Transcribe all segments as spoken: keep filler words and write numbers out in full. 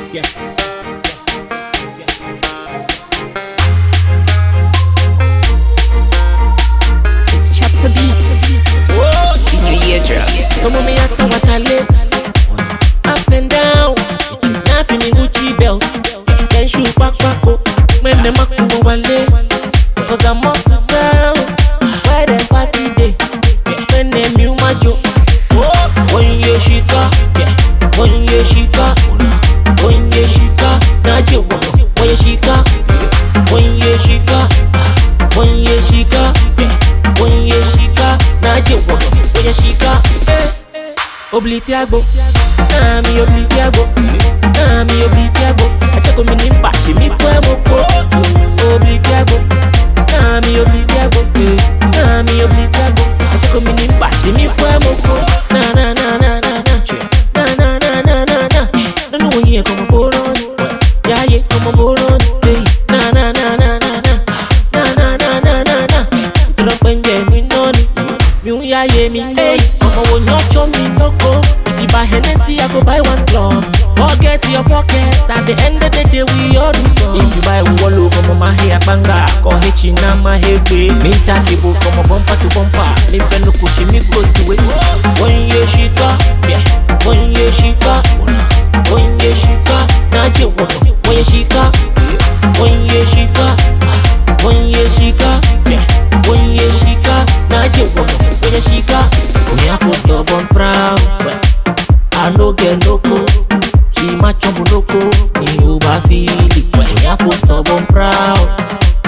yeah. It's Chapter Beats. Oh, In your eardrums. come on, me at the water up and down. Nothing in Gucci belt. Then shoot back back up. When the maku wale, cause I'm up and down. Why the party day? When them you majo. One year she got, yeah. One year she got, one year she got. Najo, one year she got, one year she got, one year she got, yeah. One year she got, Najo, one year she got. Oblitiago, ami oblitiago, ami oblitiago. Achako mi nimpa, she mi kwe moko. Oblitiago, ami oblitiago, ami oblitiago. Achako mi nimpa, she mi kwe moko. Na na na na na na, na na na na na na. No no one here come aboard, yeah yeah come aboard. Na na na na na na, na na na na na na. Drop and get me noni, me yeah yeah me hey. Mama won't not show me no go. If you buy Hennessy, I go buy one club. Forget your pocket. At the end of the day, we all do so. If you buy Wolo, come on my hair banga. Call Hitchina my head way. Me takibo, come on bumper to bumper. Me fellow kushi, me go to it. One year she got, yeah. One year she got, one year she got. Naji one, one year she got, one year she got, one year she got, yeah. One year she got. Naji one, one year she got. Me a first stubborn proud. I no get loco. She my chumbo loco. Me over feel it. When I first stubborn proud.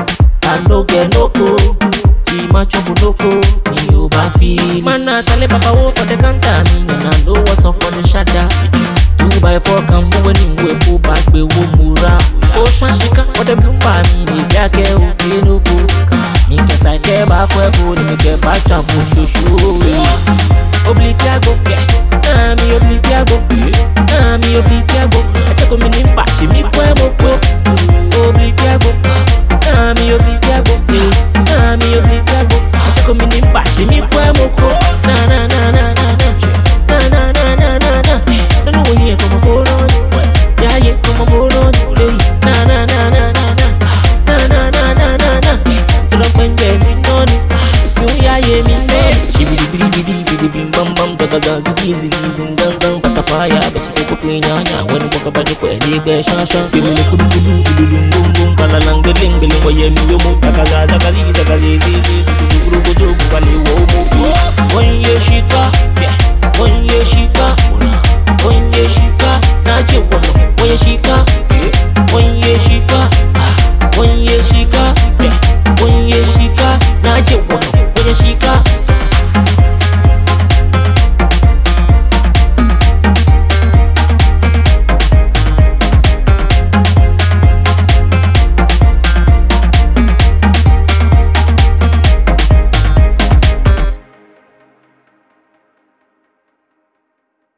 I no get loco. She my chumbo loco. Me over feel it. Man, I tell papa wo for the counter. Me no know what's up for the shadow. Two by four can move when you go pull back. We will mura. Oh, shashika for the blue pa me. Ni yake uke no go. Me guess I get back where go. Me get back to push you. Oblitiago, ami oblitiago, ami oblitiago. Achako mi nimpa, she mi kwe moko. Oblitiago, ami oblitiago, ami oblitiago. Achako mi nimpa, she mi kwe moko. Na na na na na na, na na na na na na. No no one here come aboard, yeah yeah come aboard. Na na na na na na, na na na na na na. Drop and get me noni, you yeah yeah me ne. She be be be be be be bam bam da da da di di di dum dum dum patapaya be she ko ko nyanya when ko ka ba ko e be sha sha spin le kudu kudu kudu dum bum bum kala lang geling geling waye mi yo mo ka ga da ga di da ga di di di kudu kudu kudu kudu wo mo. One year she got, yeah.